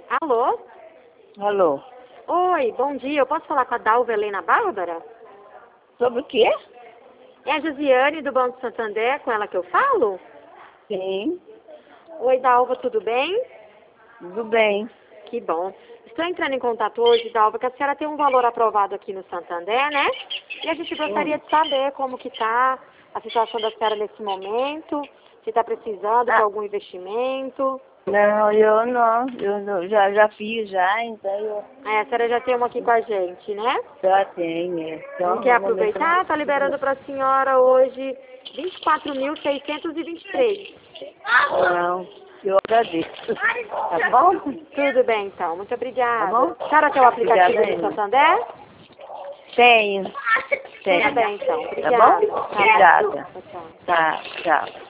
Alô? Alô? Oi, bom dia. Eu posso falar com a Dalva Helena Bárbara? Sobre o quê? É a Josiane do Banco Santander, com ela que eu falo? Sim, Oi, Dalva, tudo bem? tudo bem. Que bom. Estou entrando em contato hoje, Dalva, que a senhora tem um valor aprovado aqui no Santander, né? E a gente gostaria de saber como que está a situação da senhora nesse momento, se está precisando de Ah, algum investimento. não, já fiz já, então eu A senhora já tem uma aqui com a gente, né? já tenho. Não Então, quer no momento eu aproveitar? Está liberando para a senhora hoje 24.623. não, eu agradeço. Tá bom? Tudo bem, então. Muito Tá obrigada. bom? A senhora tem o Obrigada aplicativo do ainda. Santander? Tenho, Tudo tenho. bem, então. Tá bom? Obrigada. Tá bom. Obrigada. Tchau, tchau. Tá, tchau.